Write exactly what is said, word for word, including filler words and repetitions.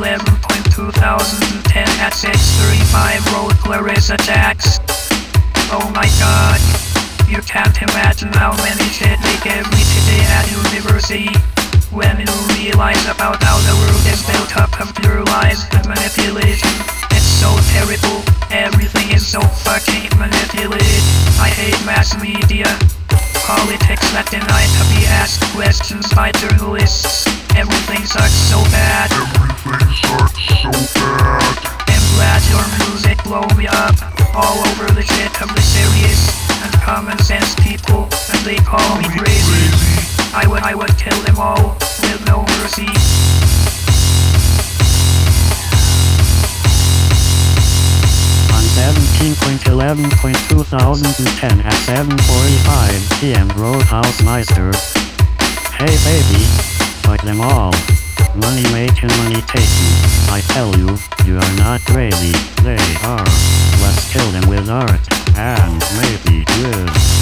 eleven point two thousand ten at six thirty-five Road Clarissa Jax. Oh my god. You can't imagine how many shit they give me today at university. When you realize about how the world is built up of pure lies and manipulation, it's so terrible. Everything is so fucking manipulated. I hate mass media. Politics that deny to be asked questions by journalists. Everything sucks so bad. Everything sucks so bad. I'm glad your music blow me up. All over the shit of the serious and common sense people, and they call me crazy. I would, I would kill them all with no mercy. On seventeen eleven two thousand ten at seven forty-five p m Roadhouse Meister. Hey baby, fuck them all. Money making, money taking. I tell you, you are not crazy, they are. Let's kill them with art, and maybe with